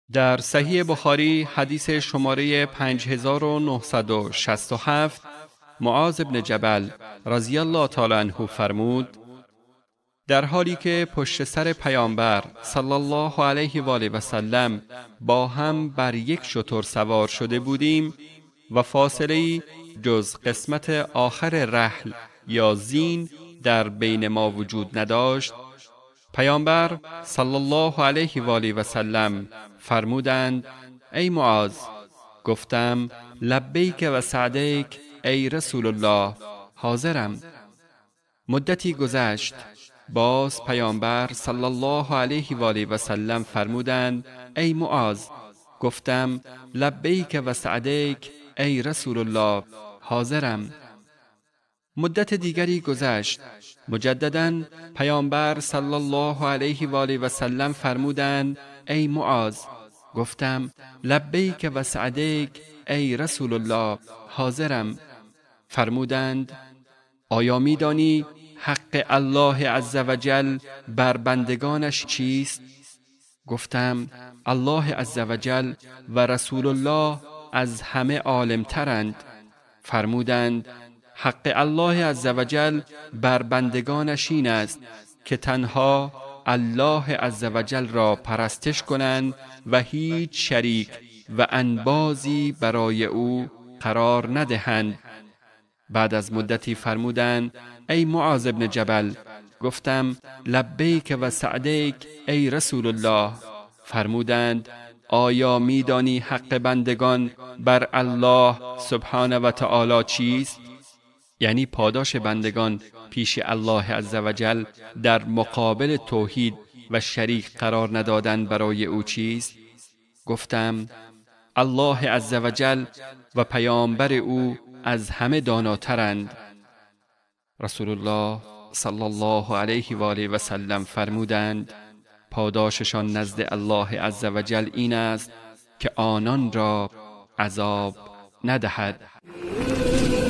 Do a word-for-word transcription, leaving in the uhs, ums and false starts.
در صحیح بخاری حدیث شماره پنج هزار و نهصد و شصت و هفت معاذ بن جبل رضی الله تعالی عنه فرمود: در حالی که پشت سر پیامبر صلی الله علیه و آله و سلم با هم بر یک شتر سوار شده بودیم و فاصله‌ای جز قسمت آخر رحل یا زین در بین ما وجود نداشت، پیامبر صلی الله علیه و آله و سلم فرمودند: ای معاذ. گفتم: لبیک و سعدیک ای رسول الله، حاضرم. مدتی گذشت، باز پیامبر صلی الله علیه و آله و سلم فرمودند: ای معاذ. گفتم: لبیک و سعدیک ای رسول الله، حاضرم. مدت دیگری گذشت، مجددا پیامبر صلی الله علیه و آله و سلم فرمودند: ای معاذ. گفتم: لبیک و سعدیک ای رسول الله، حاضرم. فرمودند: آیا می‌دانی حق الله عزوجل بر بندگانش چیست؟ گفتم: الله عزوجل و رسول الله از همه عالم‌ترند. فرمودند: حق الله عزوجل بر بندگانش این است که تنها الله عزوجل را پرستش کنند و هیچ شریک و انبازی برای او قرار ندهند. بعد از مدتی فرمودند: ای معاذ بن جبل. گفتم: لبیک و سعدیک ای رسول الله. فرمودند: آیا میدانی حق بندگان بر الله سبحانه و تعالی چیست؟ یعنی پاداش بندگان پیش الله عزوجل در مقابل توحید و شریک قرار ندادن برای او چیست؟ گفتم: الله عزوجل و پیامبر او از همه داناترند. رسول الله صلی الله علیه و آله و سلم فرمودند: پاداششان نزد الله عزوجل این است که آنان را عذاب ندهد.